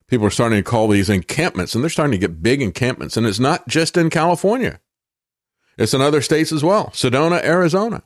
People are starting to call these encampments, and they're starting to get big encampments. And it's not just in California. It's in other states as well. Sedona, Arizona.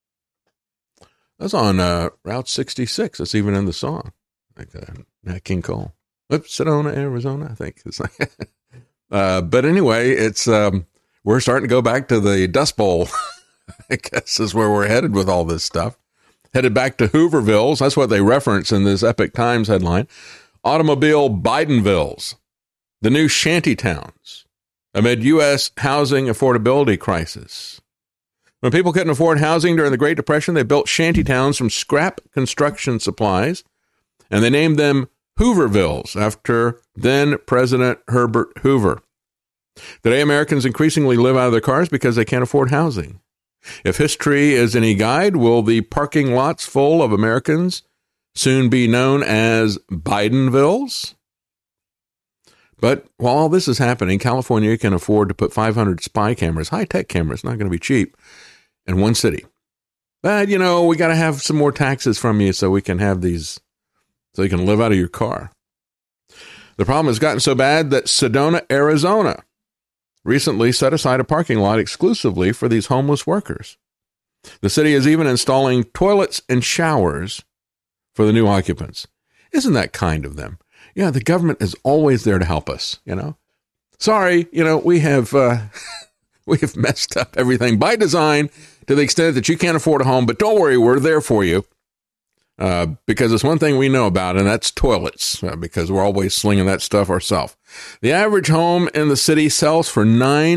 That's on Route 66. It's even in the song. Like Nat King Cole. Oops, Sedona, Arizona, I think. It's like but anyway, it's we're starting to go back to the Dust Bowl. I guess is where we're headed with all this stuff. Headed back to Hoovervilles. That's what they reference in this Epic Times headline. Automobile Bidenvilles, the new shanty towns amid U.S. housing affordability crisis. When people couldn't afford housing during the Great Depression, they built shanty towns from scrap construction supplies, and they named them Hoovervilles after then President Herbert Hoover. Today, Americans increasingly live out of their cars because they can't afford housing. If history is any guide, will the parking lots full of Americans soon be known as Bidenvilles? But while all this is happening, California can afford to put 500 spy cameras, high-tech cameras, not going to be cheap, in one city. But, we got to have some more taxes from you so we can have these, so you can live out of your car. The problem has gotten so bad that Sedona, Arizona, recently set aside a parking lot exclusively for these homeless workers. The city is even installing toilets and showers for the new occupants. Isn't that kind of them? Yeah, the government is always there to help us, Sorry, we have messed up everything by design to the extent that you can't afford a home, but don't worry, we're there for you. Because it's one thing we know about, and that's toilets, because we're always slinging that stuff ourselves. The average home in the city sells for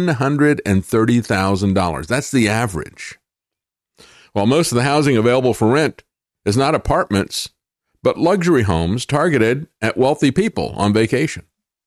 $930,000. That's the average. While most of the housing available for rent is not apartments, but luxury homes targeted at wealthy people on vacation.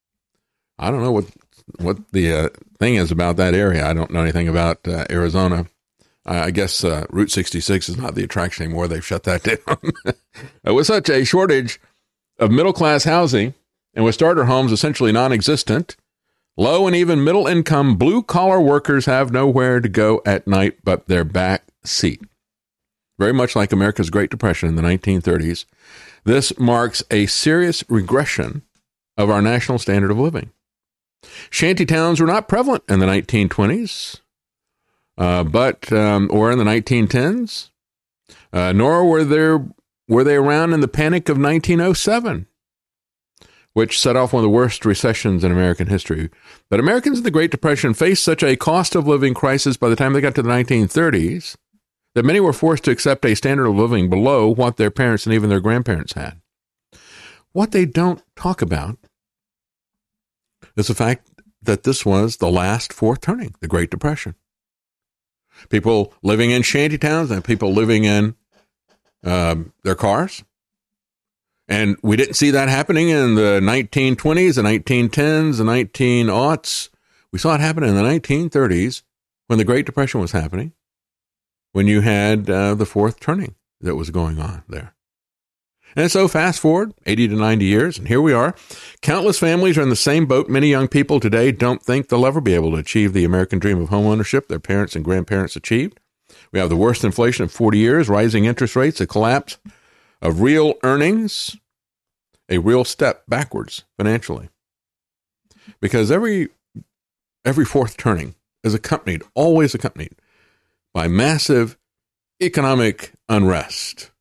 I don't know what the thing is about that area. I don't know anything about Arizona. I guess Route 66 is not the attraction anymore. They've shut that down. With such a shortage of middle-class housing and with starter homes essentially non-existent, low and even middle-income blue-collar workers have nowhere to go at night but their back seat. Very much like America's Great Depression in the 1930s, this marks a serious regression of our national standard of living. Shanty towns were not prevalent in the 1920s. Or in the 1910s, nor were they around in the panic of 1907, which set off one of the worst recessions in American history. But Americans in the Great Depression faced such a cost of living crisis by the time they got to the 1930s that many were forced to accept a standard of living below what their parents and even their grandparents had. What they don't talk about is the fact that this was the last fourth turning, the Great Depression. People living in shanty towns and people living in their cars. And we didn't see that happening in the 1920s, the 1910s, the 1900s. We saw it happen in the 1930s when the Great Depression was happening, when you had the fourth turning that was going on there. And so fast forward 80 to 90 years, and here we are. Countless families are in the same boat. Many young people today don't think they'll ever be able to achieve the American dream of homeownership their parents and grandparents achieved. We have the worst inflation of 40 years, rising interest rates, a collapse of real earnings, a real step backwards financially. Because every fourth turning is always accompanied by massive economic unrest.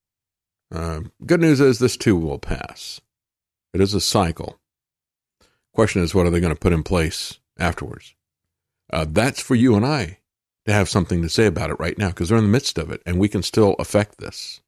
Good news is this too will pass. It is a cycle. Question is, what are they going to put in place afterwards? That's for you and I to have something to say about it right now, because they're in the midst of it, and we can still affect this.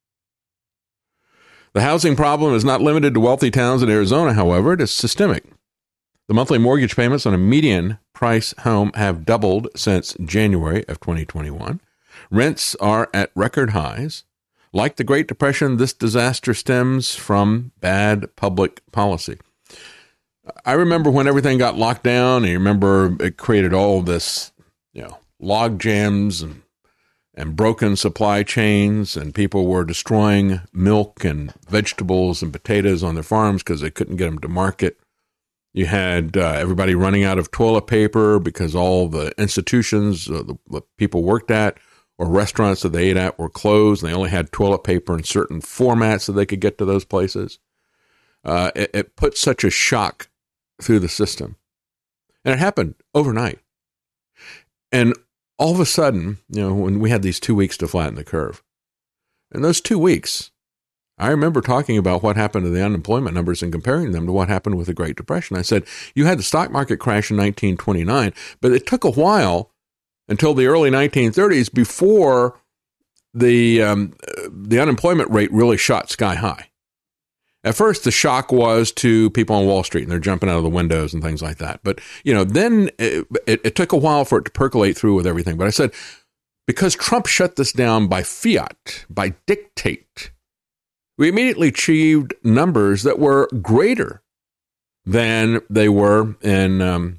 The housing problem is not limited to wealthy towns in Arizona, however. It is systemic. The monthly mortgage payments on a median price home have doubled since January of 2021. Rents are at record highs. Like the Great Depression, this disaster stems from bad public policy. I remember when everything got locked down, and you remember it created all this, log jams and broken supply chains, and people were destroying milk and vegetables and potatoes on their farms because they couldn't get them to market. You had everybody running out of toilet paper because all the institutions the people worked at or restaurants that they ate at were closed, and they only had toilet paper in certain formats so they could get to those places. it put such a shock through the system. And it happened overnight. And all of a sudden, when we had these 2 weeks to flatten the curve, in those 2 weeks, I remember talking about what happened to the unemployment numbers and comparing them to what happened with the Great Depression. I said, you had the stock market crash in 1929, but it took a while until the early 1930s before the unemployment rate really shot sky high. At first, the shock was to people on Wall Street, and they're jumping out of the windows and things like that. But, then it took a while for it to percolate through with everything. But I said, because Trump shut this down by fiat, by dictate, we immediately achieved numbers that were greater than they were in the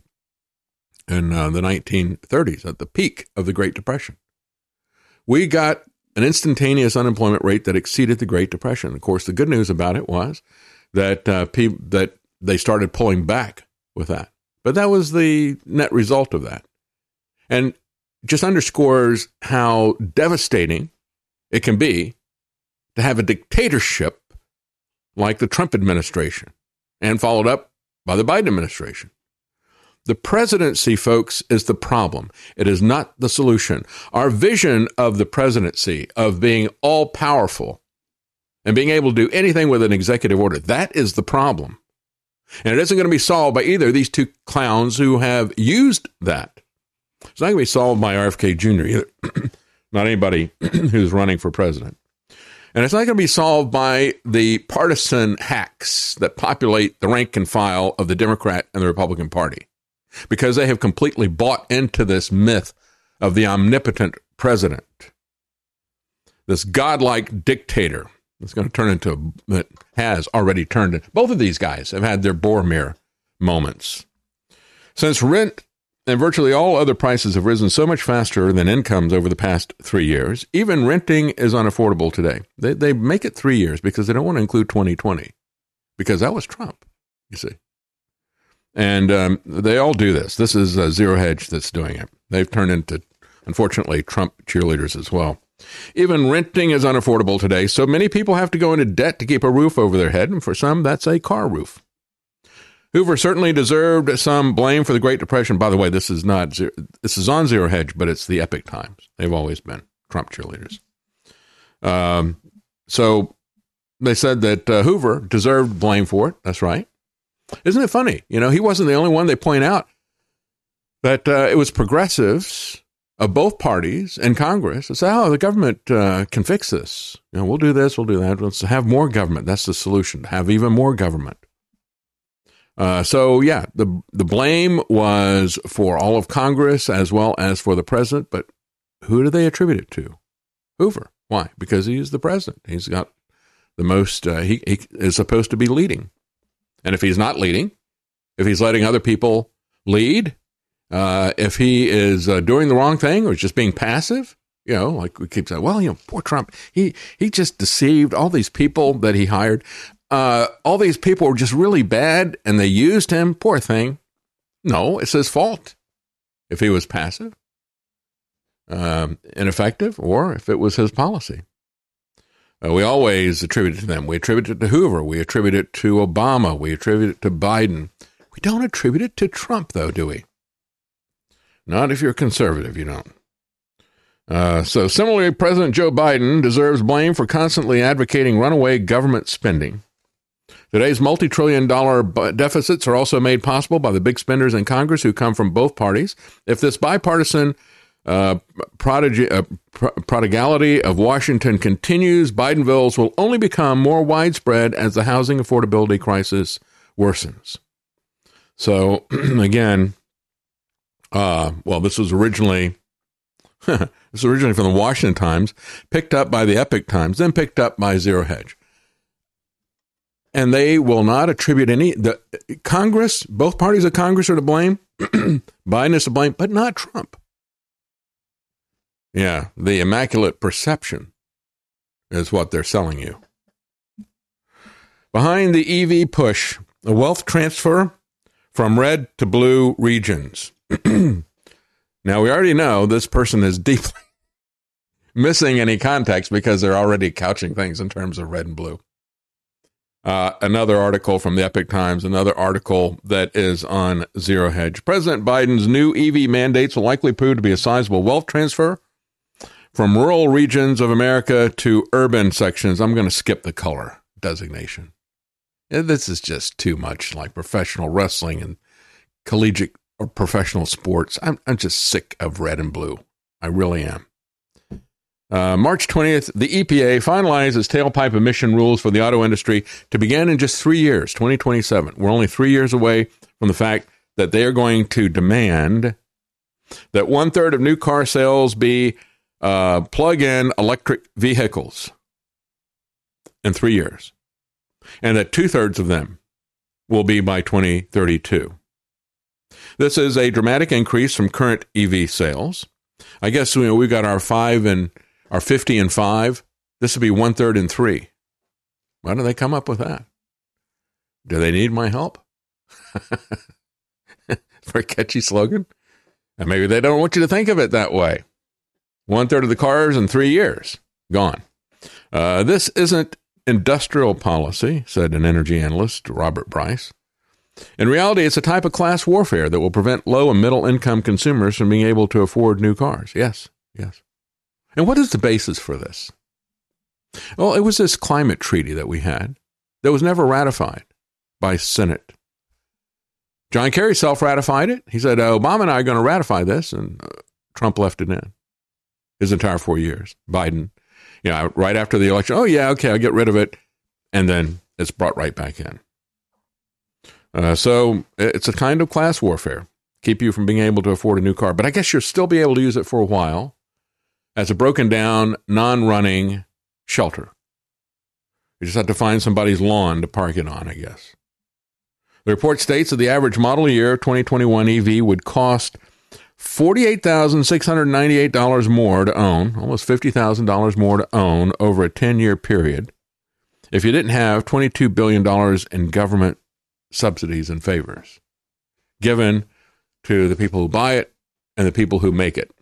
1930s, at the peak of the Great Depression. We got an instantaneous unemployment rate that exceeded the Great Depression. Of course, the good news about it was that that they started pulling back with that. But that was the net result of that. And just underscores how devastating it can be to have a dictatorship like the Trump administration, and followed up by the Biden administration. The presidency, folks, is the problem. It is not the solution. Our vision of the presidency, of being all-powerful and being able to do anything with an executive order, that is the problem. And it isn't going to be solved by either of these two clowns who have used that. It's not going to be solved by RFK Jr. either, not anybody who's running for president. And it's not going to be solved by the partisan hacks that populate the rank and file of the Democrat and the Republican Party, because they have completely bought into this myth of the omnipotent president, this godlike dictator that's going to turn into, that has already turned into. Both of these guys have had their Boromir moments. Since rent and virtually all other prices have risen so much faster than incomes over the past 3 years, even renting is unaffordable today. They make it 3 years because they don't want to include 2020, because that was Trump, you see. And they all do this. This is Zero Hedge that's doing it. They've turned into, unfortunately, Trump cheerleaders as well. Even renting is unaffordable today, so many people have to go into debt to keep a roof over their head, and for some, that's a car roof. Hoover certainly deserved some blame for the Great Depression. By the way, this is on Zero Hedge, but it's the Epic Times. They've always been Trump cheerleaders. So they said that Hoover deserved blame for it. That's right. Isn't it funny? He wasn't the only one. They point out that it was progressives of both parties in Congress that say, the government can fix this. We'll do this, we'll do that. Let's have more government. That's the solution, have even more government. The blame was for all of Congress as well as for the president, but who do they attribute it to? Hoover. Why? Because he's the president. He's got the most, he is supposed to be leading. And if he's not leading, if he's letting other people lead, if he is doing the wrong thing or just being passive, like we keep saying, poor Trump, he just deceived all these people that he hired. All these people were just really bad and they used him. Poor thing. No, it's his fault if he was passive, ineffective, or if it was his policy. We always attribute it to them. We attribute it to Hoover. We attribute it to Obama. We attribute it to Biden. We don't attribute it to Trump, though, do we? Not if you're conservative, you don't. So similarly, President Joe Biden deserves blame for constantly advocating runaway government spending. Today's multi-trillion-dollar deficits are also made possible by the big spenders in Congress who come from both parties. If this bipartisan prodigality of Washington continues, Bidenvilles will only become more widespread as the housing affordability crisis worsens. So, again, this was originally from the Washington Times, picked up by the Epic Times, then picked up by Zero Hedge. And they will not attribute Congress, both parties of Congress are to blame. Biden is to blame, but not Trump. Yeah, the immaculate perception is what they're selling you. Behind the EV push, a wealth transfer from red to blue regions. Now, we already know this person is deeply missing any context because they're already couching things in terms of red and blue. Another article from the Epoch Times, another article that is on Zero Hedge. President Biden's new EV mandates will likely prove to be a sizable wealth transfer from rural regions of America to urban sections. I'm going to skip the color designation. This is just too much like professional wrestling and collegiate or professional sports. I'm just sick of red and blue. I really am. March 20th, the EPA finalizes tailpipe emission rules for the auto industry to begin in just 3 years, 2027. We're only 3 years away from the fact that they are going to demand that 1/3 of new car sales be plug-in electric vehicles in 3 years, and that 2/3 of them will be by 2032. This is a dramatic increase from current EV sales. I guess we've got our 50 and 5. This would be 1/3 and 3. Why do they come up with that? Do they need my help? For a catchy slogan? And maybe they don't want you to think of it that way. 1/3 of the cars in 3 years. Gone. This isn't industrial policy, said an energy analyst, Robert Bryce. In reality, it's a type of class warfare that will prevent low and middle income consumers from being able to afford new cars. Yes. And what is the basis for this? Well, it was this climate treaty that we had that was never ratified by Senate. John Kerry self-ratified it. He said, Obama and I are going to ratify this, and Trump left it in his entire 4 years. Biden, right after the election, I'll get rid of it, and then it's brought right back in. So it's a kind of class warfare, keep you from being able to afford a new car. But I guess you'll still be able to use it for a while as a broken down, non-running shelter. You just have to find somebody's lawn to park it on, I guess. The report states that the average model year 2021 EV would cost $48,698 more to own, almost $50,000 more to own over a 10-year period, if you didn't have $22 billion in government subsidies and favors given to the people who buy it and the people who make it.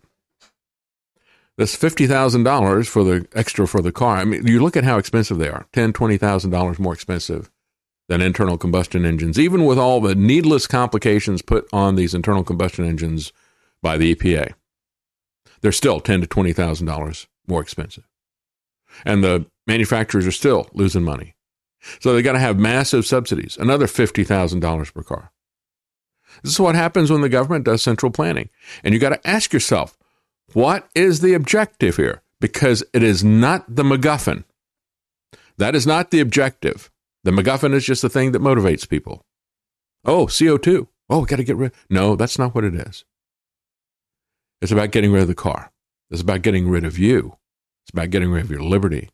This $50,000 for the extra for the car, I mean, you look at how expensive they are, $10,000, $20,000 more expensive than internal combustion engines, even with all the needless complications put on these internal combustion engines by the EPA. They're still $10,000 to $20,000 more expensive. And the manufacturers are still losing money. So they got to have massive subsidies, another $50,000 per car. This is what happens when the government does central planning. And you got to ask yourself, what is the objective here? Because it is not the MacGuffin. That is not the objective. The MacGuffin is just the thing that motivates people. Oh, CO2. Oh, we got to get rid. No, that's not what it is. It's about getting rid of the car. It's about getting rid of you. It's about getting rid of your liberty.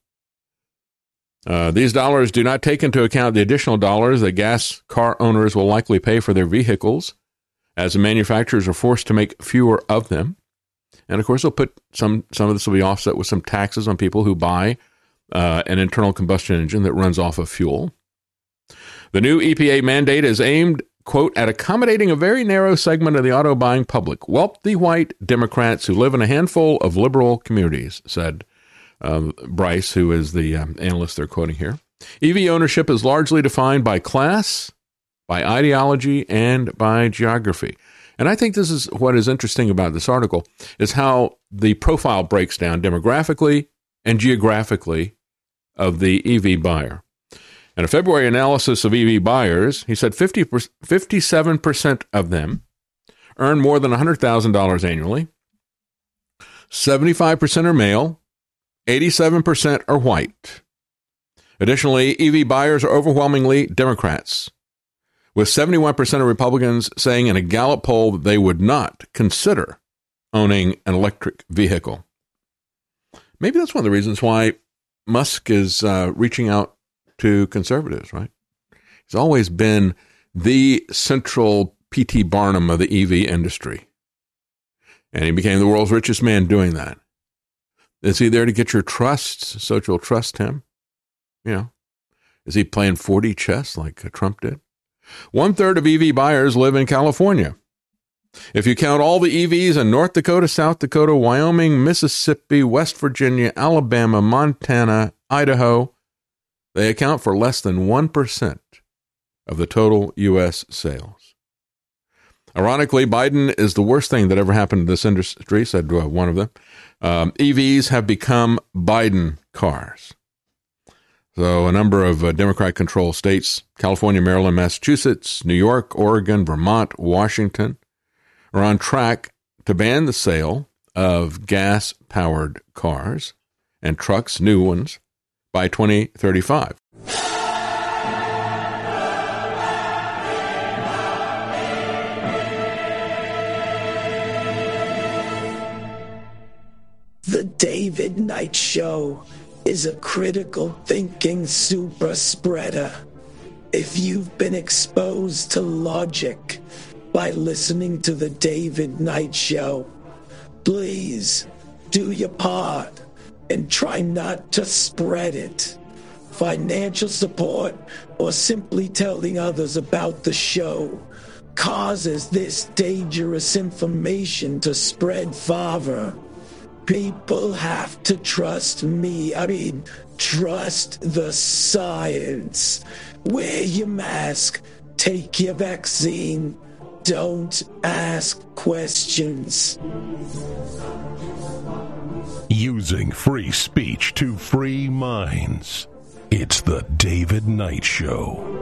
These dollars do not take into account the additional dollars that gas car owners will likely pay for their vehicles, as the manufacturers are forced to make fewer of them. And of course, they'll put some of this will be offset with some taxes on people who buy an internal combustion engine that runs off of fuel. The new EPA mandate is aimed, quote, at accommodating a very narrow segment of the auto buying public, wealthy white Democrats who live in a handful of liberal communities, said Bryce, who is the analyst they're quoting here. EV ownership is largely defined by class, by ideology, and by geography. And I think this is what is interesting about this article, is how the profile breaks down demographically and geographically of the EV buyer. In a February analysis of EV buyers, he said 57% of them earn more than $100,000 annually, 75% are male, 87% are white. Additionally, EV buyers are overwhelmingly Democrats, with 71% of Republicans saying in a Gallup poll that they would not consider owning an electric vehicle. Maybe that's one of the reasons why Musk is reaching out to conservatives, right? He's always been the central P.T. Barnum of the EV industry. And he became the world's richest man doing that. Is he there to get your trust so that you'll trust him? Is he playing 4D chess like Trump did? 1/3 of EV buyers live in California. If you count all the EVs in North Dakota, South Dakota, Wyoming, Mississippi, West Virginia, Alabama, Montana, Idaho, They account for less than 1% of the total U.S. sales. Ironically, Biden is the worst thing that ever happened to this industry, said one of them. EVs have become Biden cars. So a number of Democrat-controlled states, California, Maryland, Massachusetts, New York, Oregon, Vermont, Washington, are on track to ban the sale of gas-powered cars and trucks, new ones, by 2035. The David Knight Show is a critical thinking super spreader. If you've been exposed to logic by listening to the David Knight Show, please do your part and try not to spread it. Financial support or simply telling others about the show causes this dangerous information to spread farther. People have to trust me. Trust the science. Wear your mask. Take your vaccine. Don't ask questions. Using free speech to free minds. It's the David Knight Show.